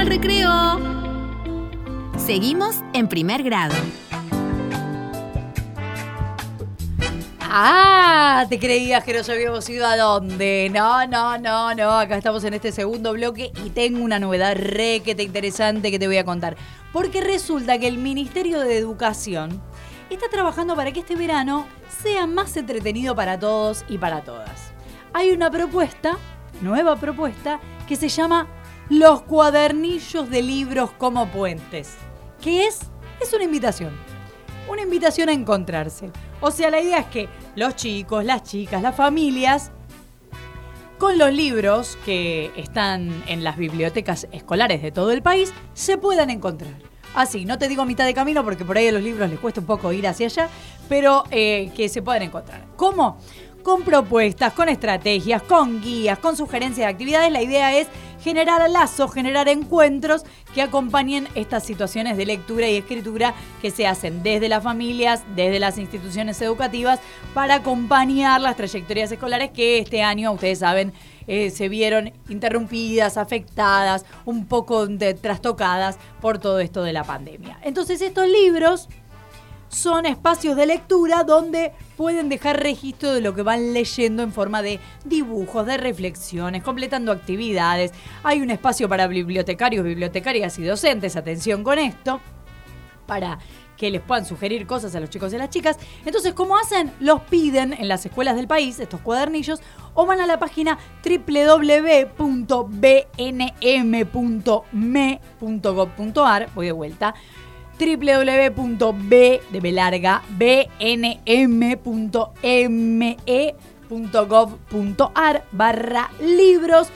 al recreo. Seguimos en primer grado. ¿Te creías que nos habíamos ido a dónde? No. Acá estamos en este segundo bloque y tengo una novedad requete interesante que te voy a contar. Porque resulta que el Ministerio de Educación está trabajando para que este verano sea más entretenido para todos y para todas. Hay una nueva propuesta, que se llama Los cuadernillos de libros como puentes. ¿Qué es? Es una invitación a encontrarse. O sea, la idea es que los chicos, las chicas, las familias, con los libros que están en las bibliotecas escolares de todo el país, se puedan encontrar. Así, no te digo a mitad de camino porque por ahí a los libros les cuesta un poco ir hacia allá, pero que se puedan encontrar. ¿Cómo? Con propuestas, con estrategias, con guías, con sugerencias de actividades. La idea es generar lazos, generar encuentros que acompañen estas situaciones de lectura y escritura que se hacen desde las familias, desde las instituciones educativas, para acompañar las trayectorias escolares que este año, ustedes saben, se vieron interrumpidas, afectadas, un poco trastocadas por todo esto de la pandemia. Entonces estos libros son espacios de lectura donde pueden dejar registro de lo que van leyendo en forma de dibujos, de reflexiones, completando actividades. Hay un espacio para bibliotecarios, bibliotecarias y docentes, atención con esto, para que les puedan sugerir cosas a los chicos y a las chicas. Entonces, ¿cómo hacen? Los piden en las escuelas del país, estos cuadernillos, o van a la página www.bnm.me.gov.ar. Voy de vuelta. www.bnm.me.gov.ar/libros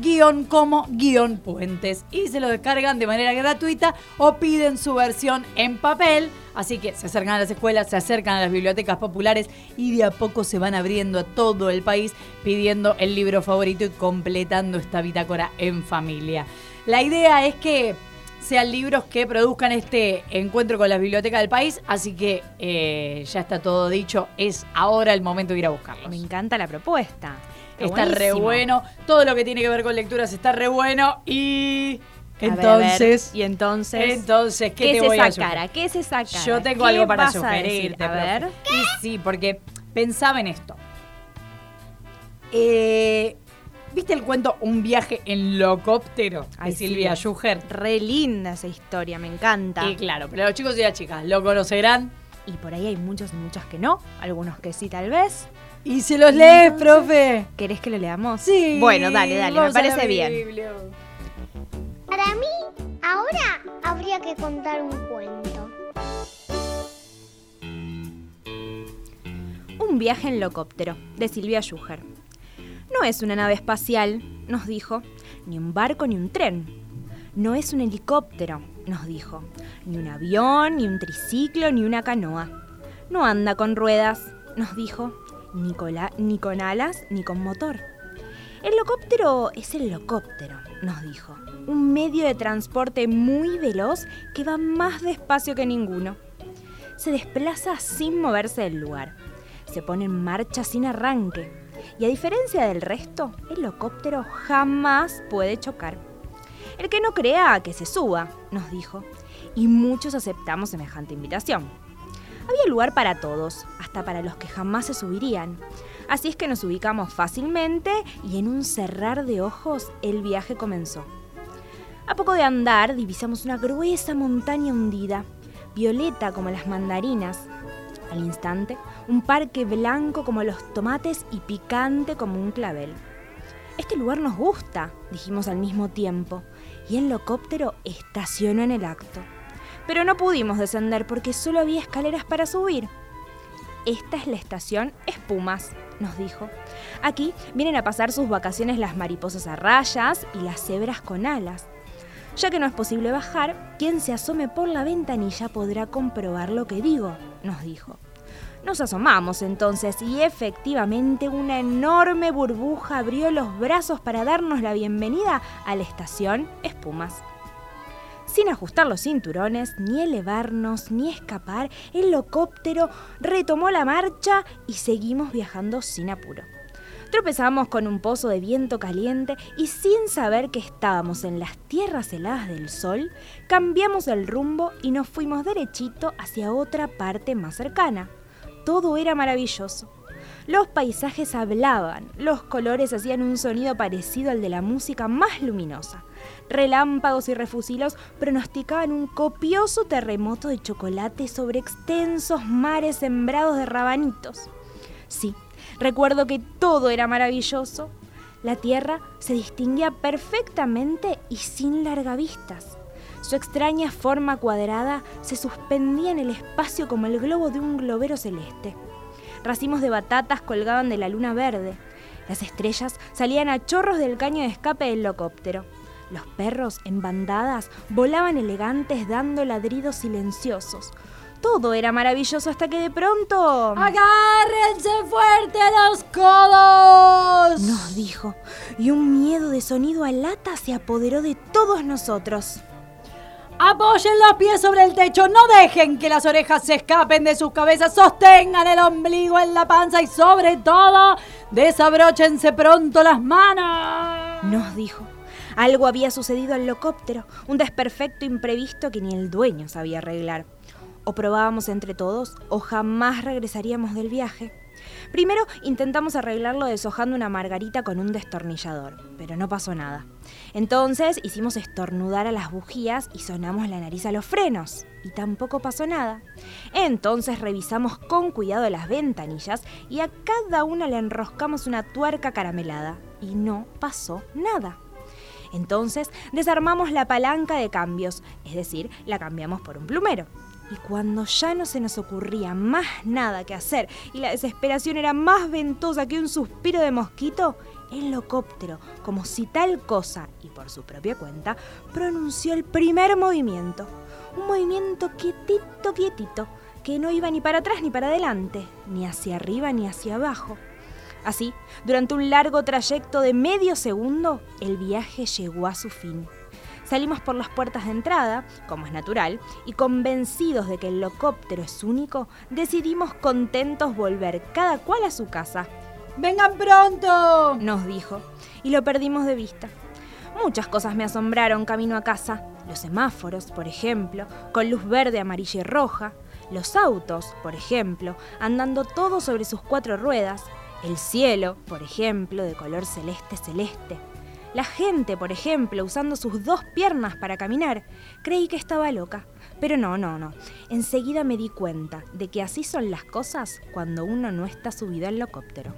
_puentes y se lo descargan de manera gratuita o piden su versión en papel. Así que se acercan a las escuelas, se acercan a las bibliotecas populares y de a poco se van abriendo a todo el país pidiendo el libro favorito y completando esta bitácora en familia. La idea es que sean libros que produzcan este encuentro con las bibliotecas del país, así que ya está todo dicho, es ahora el momento de ir a buscarlos. Me encanta la propuesta. Está re bueno, todo lo que tiene que ver con lecturas está re bueno y entonces... Y entonces, ¿qué te voy a sugerir? ¿Qué es esa cara? Yo tengo algo para sugerirte. A ver. Y sí, porque pensaba en esto. ¿Viste el cuento Un viaje en locóptero de Silvia Schuher? Re linda esa historia, me encanta. Y claro, pero los chicos y las chicas lo conocerán. Y por ahí hay muchos y muchas que no, algunos que sí tal vez. Y se los lees, profe. ¿Querés que lo leamos? Sí. Bueno, dale, me parece bien. Para mí, ahora habría que contar un cuento. Un viaje en helicóptero, de Silvia Schuher. No es una nave espacial, nos dijo, ni un barco ni un tren. No es un helicóptero, nos dijo, ni un avión, ni un triciclo, ni una canoa. No anda con ruedas, nos dijo, ni con alas, ni con motor. El helicóptero es el helicóptero, nos dijo, un medio de transporte muy veloz que va más despacio que ninguno. Se desplaza sin moverse del lugar, se pone en marcha sin arranque y a diferencia del resto, el helicóptero jamás puede chocar. El que no crea, que se suba, nos dijo, y muchos aceptamos semejante invitación. Había lugar para todos, hasta para los que jamás se subirían. Así es que nos ubicamos fácilmente y en un cerrar de ojos el viaje comenzó. A poco de andar divisamos una gruesa montaña hundida, violeta como las mandarinas. Al instante, un parque blanco como los tomates y picante como un clavel. Este lugar nos gusta, dijimos al mismo tiempo, y el helicóptero estacionó en el acto. Pero no pudimos descender porque solo había escaleras para subir. Esta es la estación Espumas, nos dijo. Aquí vienen a pasar sus vacaciones las mariposas a rayas y las cebras con alas. Ya que no es posible bajar, quien se asome por la ventanilla podrá comprobar lo que digo, nos dijo. Nos asomamos entonces y efectivamente una enorme burbuja abrió los brazos para darnos la bienvenida a la estación Espumas. Sin ajustar los cinturones, ni elevarnos, ni escapar, el helicóptero retomó la marcha y seguimos viajando sin apuro. Tropezamos con un pozo de viento caliente y sin saber que estábamos en las tierras heladas del sol, cambiamos el rumbo y nos fuimos derechito hacia otra parte más cercana. Todo era maravilloso. Los paisajes hablaban, los colores hacían un sonido parecido al de la música más luminosa. Relámpagos y refusilos pronosticaban un copioso terremoto de chocolate sobre extensos mares sembrados de rabanitos. Sí, recuerdo que todo era maravilloso. La tierra se distinguía perfectamente y sin largavistas. Su extraña forma cuadrada se suspendía en el espacio como el globo de un globero celeste. Racimos de batatas colgaban de la luna verde. Las estrellas salían a chorros del caño de escape del helicóptero. Los perros, en bandadas, volaban elegantes dando ladridos silenciosos. Todo era maravilloso hasta que de pronto... ¡Agárrense fuerte a los codos!, nos dijo, y un miedo de sonido a lata se apoderó de todos nosotros. Apoyen los pies sobre el techo, no dejen que las orejas se escapen de sus cabezas, sostengan el ombligo en la panza y sobre todo, desabróchense pronto las manos, nos dijo. Algo había sucedido al helicóptero, un desperfecto imprevisto que ni el dueño sabía arreglar. O probábamos entre todos, o jamás regresaríamos del viaje. Primero intentamos arreglarlo deshojando una margarita con un destornillador, pero no pasó nada. Entonces hicimos estornudar a las bujías y sonamos la nariz a los frenos, y tampoco pasó nada. Entonces revisamos con cuidado las ventanillas y a cada una le enroscamos una tuerca caramelada, y no pasó nada. Entonces desarmamos la palanca de cambios, es decir, la cambiamos por un plumero. Y cuando ya no se nos ocurría más nada que hacer y la desesperación era más ventosa que un suspiro de mosquito, el helicóptero, como si tal cosa, y por su propia cuenta, pronunció el primer movimiento. Un movimiento quietito, quietito, que no iba ni para atrás ni para adelante, ni hacia arriba ni hacia abajo. Así, durante un largo trayecto de medio segundo, el viaje llegó a su fin. Salimos por las puertas de entrada, como es natural, y convencidos de que el helicóptero es único, decidimos contentos volver cada cual a su casa. ¡Vengan pronto!, nos dijo, y lo perdimos de vista. Muchas cosas me asombraron camino a casa. Los semáforos, por ejemplo, con luz verde, amarilla y roja. Los autos, por ejemplo, andando todos sobre sus 4 ruedas. El cielo, por ejemplo, de color celeste celeste. La gente, por ejemplo, usando sus 2 piernas para caminar. Creí que estaba loca, pero no. Enseguida me di cuenta de que así son las cosas cuando uno no está subido al helicóptero.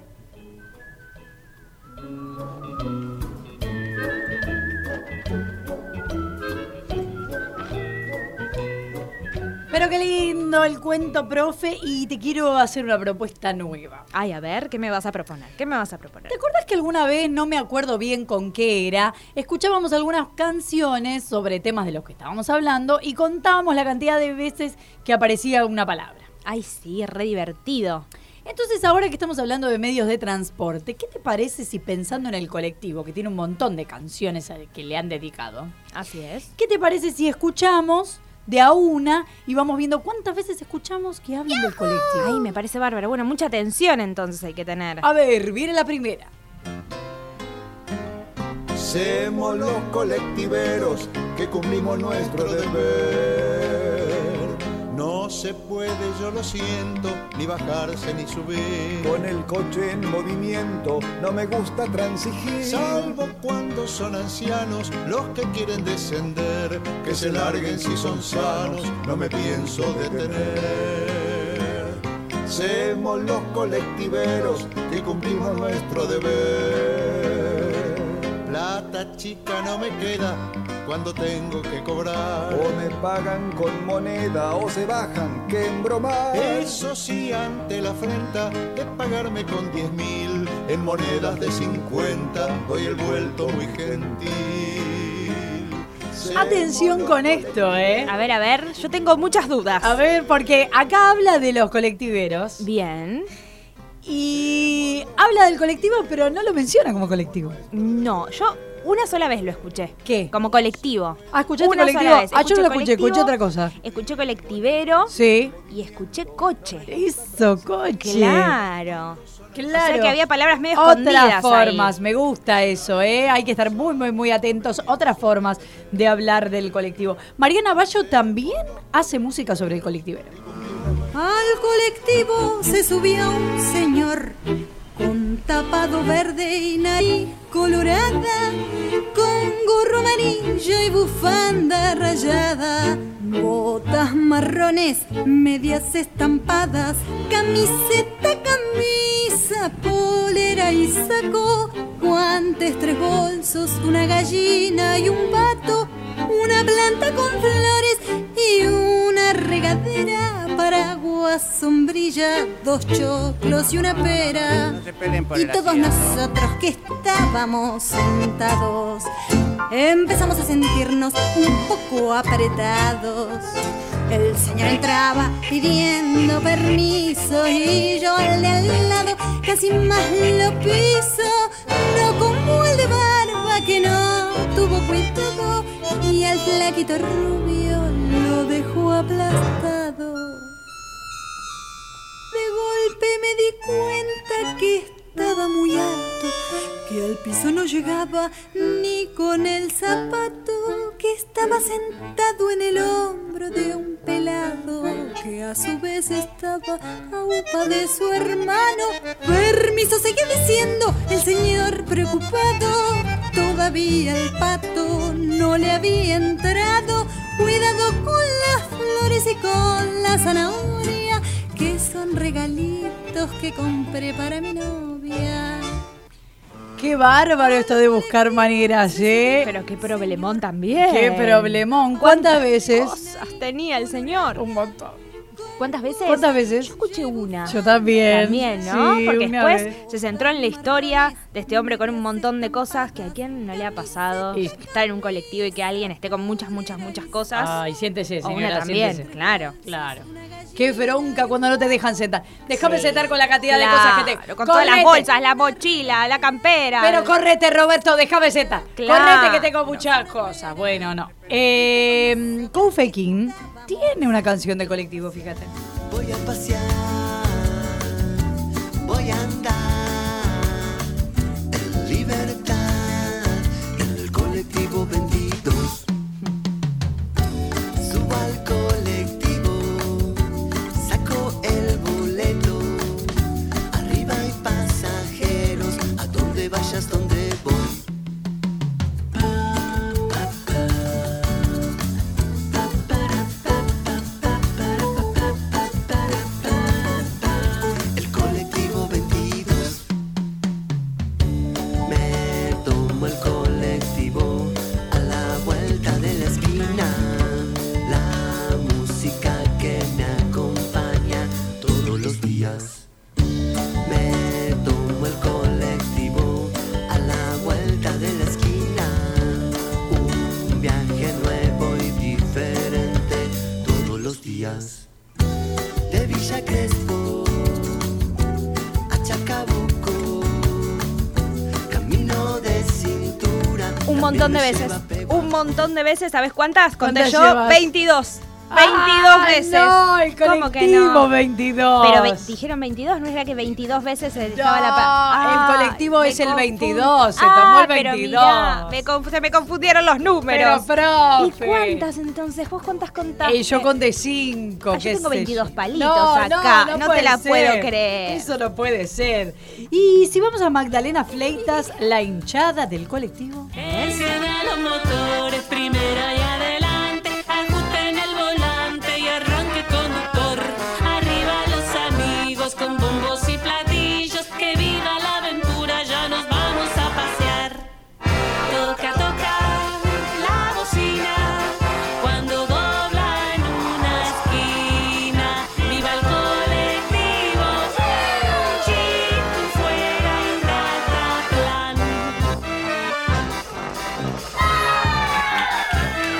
Pero qué lindo el cuento, profe, y te quiero hacer una propuesta nueva. Ay, a ver, ¿qué me vas a proponer? ¿Te acuerdas que alguna vez, no me acuerdo bien con qué era, escuchábamos algunas canciones sobre temas de los que estábamos hablando y contábamos la cantidad de veces que aparecía una palabra? Ay, sí, re divertido. Entonces, ahora que estamos hablando de medios de transporte, ¿qué te parece si pensando en el colectivo, que tiene un montón de canciones que le han dedicado? Así es. ¿Qué te parece si escuchamos de a una y vamos viendo cuántas veces escuchamos que hablan del colectivo? Ay, me parece bárbaro. Bueno, mucha atención entonces hay que tener. A ver, viene la primera. Somos los colectiveros que cumplimos nuestro deber. No se puede, yo lo siento, ni bajarse ni subir. Con el coche en movimiento no me gusta transigir. Salvo cuando son ancianos los que quieren descender. Que se larguen si son sanos, no me pienso detener. Somos los colectiveros que cumplimos nuestro deber. Plata chica no me queda cuando tengo que cobrar. O me pagan con moneda o se bajan, que embromar. Eso sí, ante la afrenta de pagarme con 10.000 en monedas de 50, doy el vuelto muy gentil. Atención con esto, ¿eh? A ver, yo tengo muchas dudas. A ver, porque acá habla de los colectiveros. Bien. Y habla del colectivo, pero no lo menciona como colectivo. No, yo una sola vez lo escuché. ¿Qué? Como colectivo. Ah, ¿escuchaste Una colectivo? sola vez. Ah, yo no lo escuché, colectivo, escuché otra cosa. Escuché colectivero Sí. y escuché coche. Eso, coche. Claro. Claro. O sea que había palabras medio escondidas Otras formas, ahí. me gusta eso, ¿eh? Hay que estar muy, muy, muy atentos. Otras formas de hablar del colectivo. Mariana Bayo también hace música sobre el colectivero. Al colectivo se subía un señor con tapado verde y nariz colorada, con gorro amarillo y bufanda rayada, botas marrones, medias estampadas, camiseta, camisa, polera y saco, guantes, 3 bolsos, una gallina y un pato, una planta con flores y una regadera, paraguas, sombrilla, 2 choclos y una pera. Y todos nosotros que estábamos sentados empezamos a sentirnos un poco apretados. El señor entraba pidiendo permiso y yo al de al lado casi más lo piso. No como el de barba que no tuvo cuidado y al flaquito rubio lo dejó aplastado. De golpe me di cuenta que estaba muy alto, que al piso no llegaba ni con el zapato, que estaba sentado en el hombro de un pelado, que a su vez estaba a upa de su hermano. Permiso, seguía diciendo el señor preocupado, todavía el pato no le había entrado. Cuidado con las flores y con la zanahoria, que son regalitos que compré para mi novia. Qué bárbaro esto de buscar maneras, ¿eh? Pero qué problemón también. Qué problemón. ¿Cuántas veces? Cosas tenía el señor. Un montón. ¿Cuántas veces? ¿Cuántas veces? Yo escuché una. Yo también. También, ¿no? Sí, porque una después vez. se centró en la historia de este hombre con un montón de cosas que a quién no le ha pasado Y- estar en un colectivo y que alguien esté con muchas, muchas, muchas cosas. Ay, siéntese, o señora, una también, siéntese. claro. Claro. Qué bronca cuando no te dejan sentar. Déjame Sí. sentar con la cantidad de Claro, cosas que te... con todas las Correte. bolsas, la mochila, la campera. Pero correte, Roberto, déjame sentar. Claro. Correte que tengo muchas cosas. Bueno, no. Koufei King tiene una canción de colectivo, fíjate. Voy a pasear, voy a andar en libertad, en el colectivo 22. Subo al colectivo, saco el boleto. Arriba hay pasajeros, a donde vayas, donde voy. El colectivo 22. Me tomo el colectivo a la vuelta de la esquina. La música que me acompaña todos los días. Me tomo el colectivo a la vuelta de la esquina. Un viaje nuevo y diferente todos los días. De Villa Crespo a Chacabuco, camino de cintura. Un montón de también me veces. lleva pegado. Un montón de veces. ¿Sabes cuántas? Conté ¿Cuántas yo llevas? 22. 22 Ah, veces. No, el ¿Cómo colectivo que no? 22. Pero dijeron 22, ¿no era que 22 veces se dejaba No, la el colectivo me es el confundí. 22, se tomó el pero 22. mirá, se me confundieron los números. Pero, ¿Y profe. cuántas entonces? ¿Vos cuántas contaste? Yo conté 5. Ah, yo tengo 22 palitos no, acá, no te puede la ser. puedo creer. Eso no puede ser. Y si vamos a Magdalena Fleitas, la hinchada del colectivo. Enciendan los motores, primera y adelante, ajusten el volante y arranque conductor. Arriba los amigos con bombos y platillos, que viva la aventura, ya nos vamos a pasear. Toca la bocina cuando dobla en una esquina. Viva el colectivo, chico fuera y Rataplan.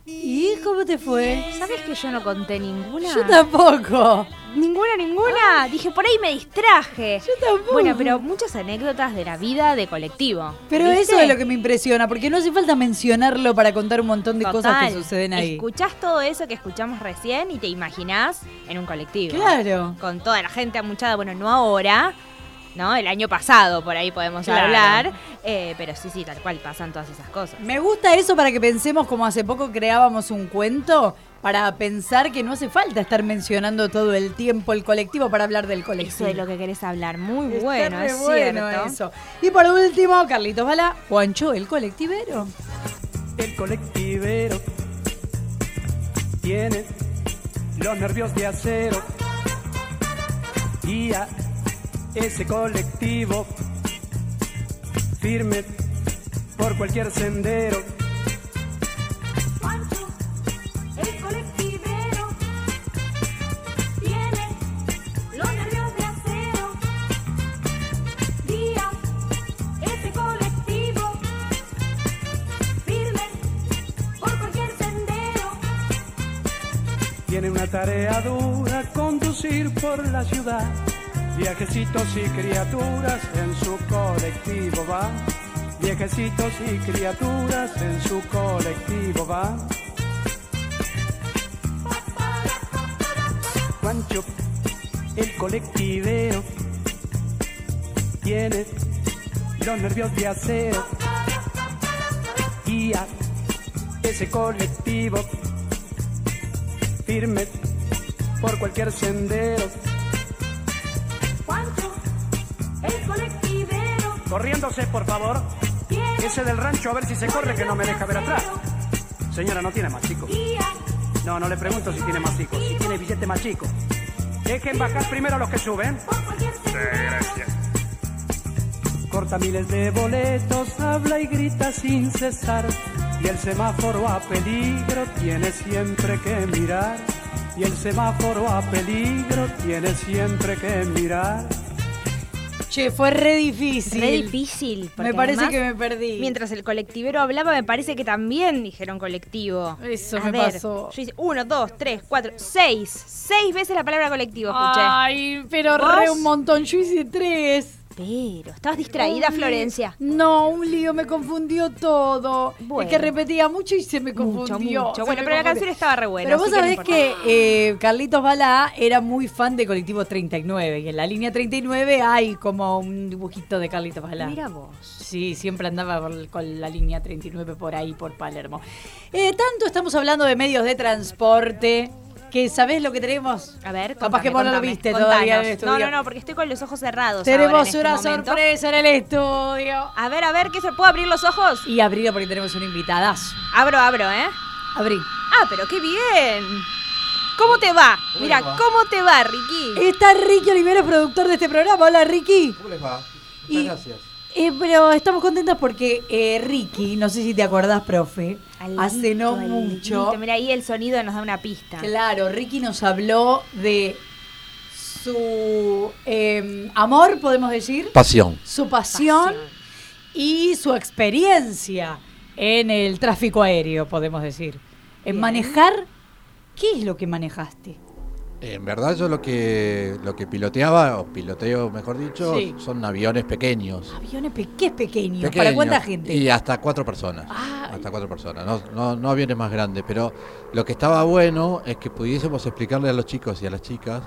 ¿Y cómo te fue? ¿Sabes que yo no conté ninguna? Yo tampoco. ¿Ninguna? Dije, por ahí me distraje. Yo tampoco. Bueno, pero muchas anécdotas de la vida de colectivo. Pero ¿viste? eso es lo que me impresiona, porque no hace falta mencionarlo para contar un montón de cosas que suceden ahí. Escuchás todo eso que escuchamos recién y te imaginás en un colectivo. Claro. Con toda la gente amuchada, bueno, no ahora, ¿no? El año pasado, por ahí podemos hablar. Pero sí, tal cual, pasan todas esas cosas. Me gusta eso para que pensemos como hace poco creábamos un cuento, para pensar que no hace falta estar mencionando todo el tiempo el colectivo para hablar del colectivo. Eso es lo que querés hablar. Muy Está bueno, re es bueno cierto. eso. Y por último, Carlitos Balá, Juancho, el colectivero. El colectivero tiene los nervios de acero. Guía ese colectivo firme por cualquier sendero. Juancho, el colectivero, tiene los nervios de acero. Guía ese colectivo, firme por cualquier sendero. Tiene una tarea dura, conducir por la ciudad. Viejecitos y criaturas en su colectivo van. Viejecitos y criaturas en su colectivo van. Juancho, el colectivero, tiene los nervios de acero. Guía ese colectivo firme por cualquier sendero. Juancho, el colectivero, Corriéndose, por favor. Ese del rancho, a ver si se corre, que no me deja ver atrás. Señora, ¿no tiene más chicos? No, no le pregunto si tiene más chicos. Si tiene billete más chico. Dejen bajar primero a los que suben. Sí, gracias. Corta miles de boletos, habla y grita sin cesar. Y el semáforo a peligro tiene siempre que mirar. Y el semáforo a peligro tiene siempre que mirar. Che, fue re difícil. Re difícil. porque Me parece además, que me perdí. Mientras el colectivero hablaba, me parece que también dijeron colectivo. Eso A me ver, pasó. Yo hice 1, 2, 3, 4, 6. 6 veces la palabra colectivo escuché. Ay, pero ¿Vos? re un montón. Yo hice 3. Pero, ¿estabas distraída, Florencia? No, un lío, me confundió todo. Bueno. Es que repetía mucho y se me confundió. Mucho. se Bueno, me pero la confundió. canción estaba re buena. Pero vos así que no sabés importa. que Carlitos Balá era muy fan de Colectivo 39. Y en la línea 39 hay como un dibujito de Carlitos Balá. Mira vos. Sí, siempre andaba con la línea 39 por ahí, por Palermo. Tanto estamos hablando de medios de transporte, que ¿sabés lo que tenemos? A ver, Capaz que vos no lo contame, viste contanos. todavía en el estudio. No, porque estoy con los ojos cerrados. Tenemos ahora en una este momento. sorpresa en el estudio. A ver, ¿qué se puedo abrir los ojos? Y abrirlo porque tenemos un invitadazo. Abro, ¿eh? Abrí. Ah, pero qué bien. ¿Cómo te va? Mira, ¿cómo te va, Ricky? Está Ricky Olivero, productor de este programa. Hola, Ricky. ¿Cómo les va? Muchas Y- gracias. Pero estamos contentos porque Ricky, no sé si te acordás, profe, hace no mucho. Mira, ahí el sonido nos da una pista. Claro, Ricky nos habló de su amor, podemos decir. Pasión. Su pasión y su experiencia en el tráfico aéreo, podemos decir. En Bien. manejar, ¿qué es lo que manejaste? En verdad yo lo que piloteaba, o piloteo mejor dicho, Sí. son aviones pequeños. Aviones ¿qué es pequeño? ¿Para Pequeños, cuánta gente? Y hasta 4 personas. Ah. Hasta 4 personas. No aviones más grandes. Pero lo que estaba bueno es que pudiésemos explicarle a los chicos y a las chicas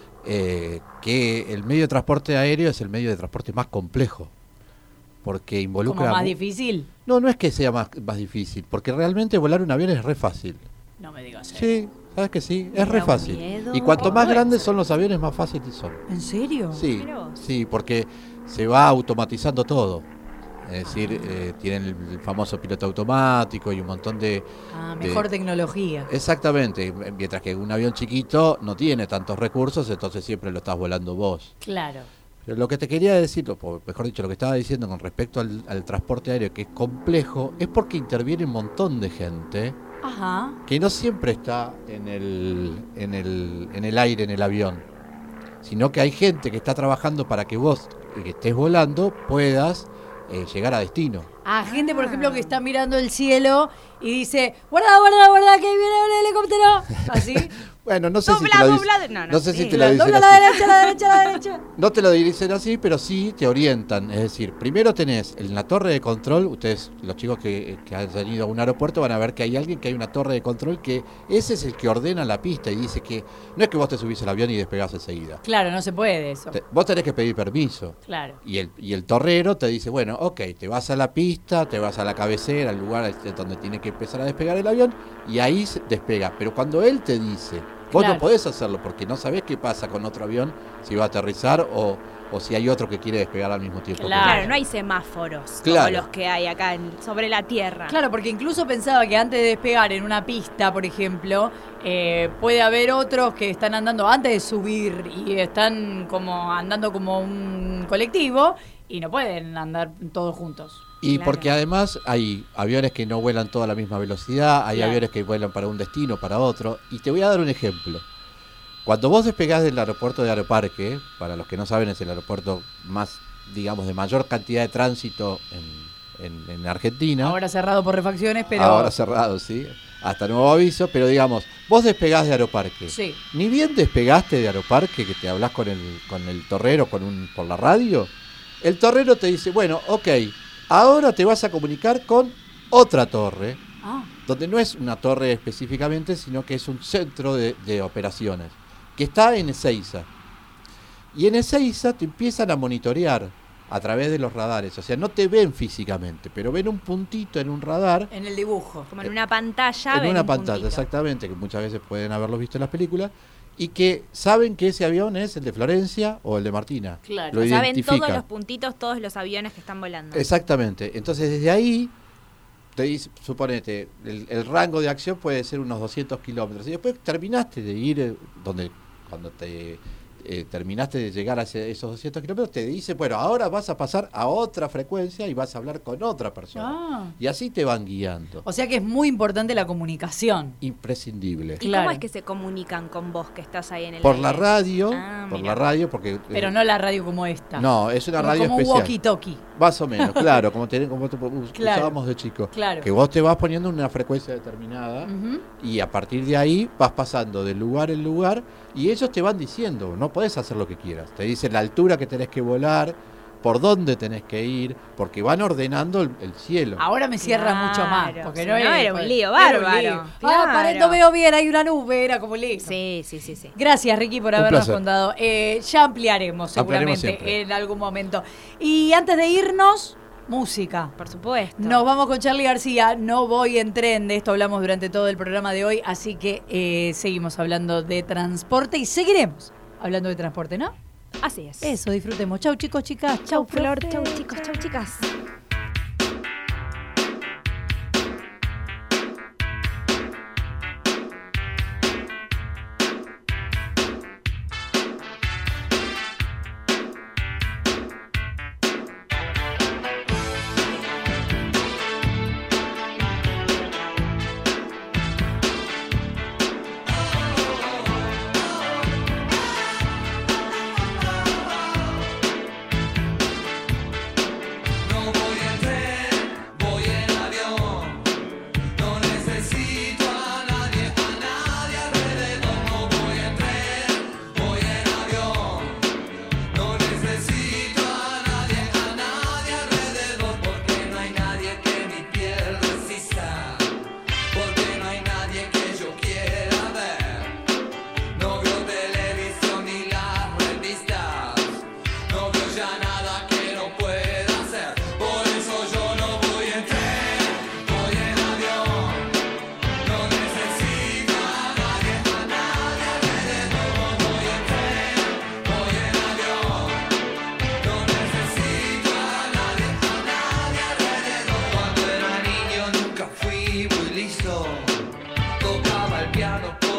que el medio de transporte aéreo es el medio de transporte más complejo. Porque involucra... ¿Como más difícil? No es que sea más difícil. Porque realmente volar un avión es re fácil. No me digas eso. Sí, sabes que sí, Me es re da un fácil. miedo. Y cuanto más Bueno. grandes son los aviones, más fáciles son. ¿En serio? Sí, Mirá vos. sí, porque se va automatizando todo. Es decir, tienen el famoso piloto automático y un montón de... Mejor tecnología. Exactamente, mientras que un avión chiquito no tiene tantos recursos, entonces siempre lo estás volando vos. Claro. Pero lo que te quería decir, o mejor dicho, lo que estaba diciendo con respecto al transporte aéreo, que es complejo, es porque interviene un montón de gente Ajá. que no siempre está en el aire, en el avión, sino que hay gente que está trabajando para que vos, que estés volando, puedas llegar a destino. A gente, por ejemplo, que está mirando el cielo y dice, guarda, guarda, guarda, que viene un helicóptero. Así. Bueno, no sé si te Dobla, lo dobla, dicen. no, No sé sí. si te lo dicen Dobla así. la derecha, la derecha, la derecha. No te lo dicen así, pero sí te orientan. Es decir, primero tenés en la torre de control, ustedes, los chicos que han ido a un aeropuerto, van a ver que hay alguien, que hay una torre de control, que ese es el que ordena la pista y dice que no es que vos te subís al avión y despegás enseguida. Claro, no se puede eso. Vos tenés que pedir permiso. Claro. Y el torrero te dice, bueno, ok, te vas a la pista, te vas a la cabecera, al lugar donde tiene que empezar a despegar el avión, y ahí despega. Pero cuando él te dice, vos Claro. no podés hacerlo porque no sabés qué pasa con otro avión, si va a aterrizar o si hay otro que quiere despegar al mismo tiempo. Claro, no hay semáforos Claro. como los que hay acá sobre la Tierra. Claro, porque incluso pensaba que antes de despegar en una pista, por ejemplo, puede haber otros que están andando antes de subir y están como andando como un colectivo y no pueden andar todos juntos. Y Claro. porque además hay aviones que no vuelan toda la misma velocidad, hay Claro. aviones que vuelan para un destino, para otro. Y te voy a dar un ejemplo. Cuando vos despegás del aeropuerto de Aeroparque, para los que no saben es el aeropuerto más, digamos, de mayor cantidad de tránsito en Argentina. Ahora cerrado por refacciones, pero... Ahora cerrado, sí. Hasta nuevo aviso, pero digamos, vos despegás de Aeroparque. Sí. Ni bien despegaste de Aeroparque, que te hablas con el torrero por la radio, el torrero te dice, bueno, ok, ahora te vas a comunicar con otra torre, Ah, donde no es una torre específicamente, sino que es un centro de operaciones, que está en Ezeiza. Y en Ezeiza te empiezan a monitorear a través de los radares, o sea, no te ven físicamente, pero ven un puntito en un radar, en el dibujo. Como en una pantalla. en ven una un pantalla, puntito. exactamente, que muchas veces pueden haberlo visto en las películas, y que saben que ese avión es el de Florencia o el de Martina. Claro. Lo O sea, ven identifican. todos los puntitos, todos los aviones que están volando. Exactamente. Entonces, desde ahí, te dice, suponete, el rango de acción puede ser unos 200 kilómetros. Y después terminaste de ir cuando te terminaste de llegar a esos 200 kilómetros, te dice, bueno, ahora vas a pasar a otra frecuencia y vas a hablar con otra persona. Ah. Y así te van guiando. O sea que es muy importante la comunicación. Imprescindible. ¿Y Claro. cómo es que se comunican con vos que estás ahí en el Por aire? la radio, Ah, por mira. la radio, porque... Pero no la radio como esta. No, es una radio como un especial. walkie-talkie. Más o menos, claro, como Claro. usábamos de chico. Claro. Que vos te vas poniendo en una frecuencia determinada Ujú. y a partir de ahí vas pasando de lugar en lugar y ellos te van diciendo, no podés hacer lo que quieras. Te dicen la altura que tenés que volar, por dónde tenés que ir, porque van ordenando el cielo. Ahora me cierra Claro, mucho más. Porque si no, no, es- era un lío era un bárbaro. lío. Claro. Ah, para esto veo bien, hay una nube, era como listo. Sí, sí, sí, sí. Gracias, Ricky, por Un habernos placer. contado. Ya ampliaremos Ampliaremos seguramente siempre. en algún momento. Y antes de irnos, música. Por supuesto. Nos vamos con Charly García. No voy en tren, de esto hablamos durante todo el programa de hoy, así que seguimos hablando de transporte y seguiremos hablando de transporte, ¿no? Así es. Eso, disfrutemos. Chau, chicos, chicas. Chau, Flor. profe. Chau, chicos. Chau, chicas. No voy en tren, voy en avión. No necesito a nadie alrededor. No voy en tren, voy en avión. No necesito a nadie alrededor. Porque no hay nadie que mi piel resista. Porque no hay nadie que yo quiera ver. No veo televisión ni las revistas. No veo ya nada que no pueda hacer. Por eso yo no voy en tren, voy en avión. No necesito a nadie alrededor. No voy en tren, voy en avión. No necesito a nadie alrededor. Cuando era niño nunca fui muy listo. Tocaba el piano por